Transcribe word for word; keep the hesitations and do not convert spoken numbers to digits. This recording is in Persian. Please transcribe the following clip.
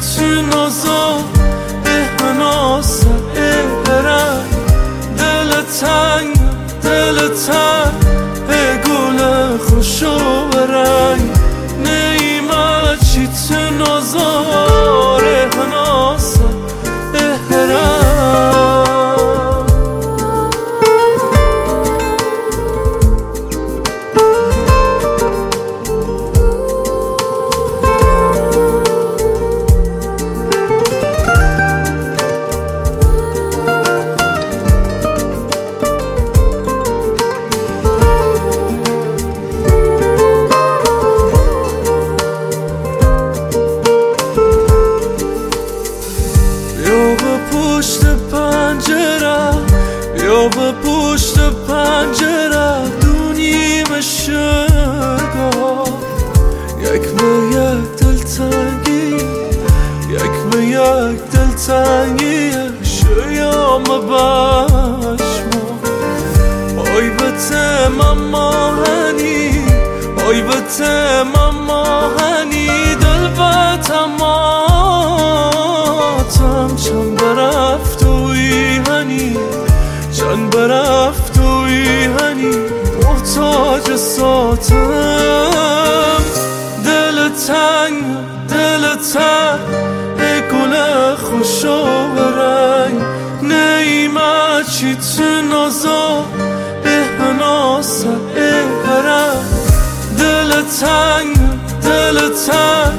تو نازا احناسه برم دل تنگ دل تنگ گل خوشو برنگ نیمه چی تو نازا احناسه برم پشت پنجره یا به پشت پنجره دونیم شگاه یک به یک دلتنگی یک به یک دلتنگی شیام بشما آی به تمام ماهنی آی به تمام ماهنی دل به تمام چند برفت توی هنی چند برفت توی هنی محتاج ساتم دل تنگ دل تنگ ای گل خوشو برنگ نیمه چی تو نازا احناسه ای برنگ دل تنگ دل تنگ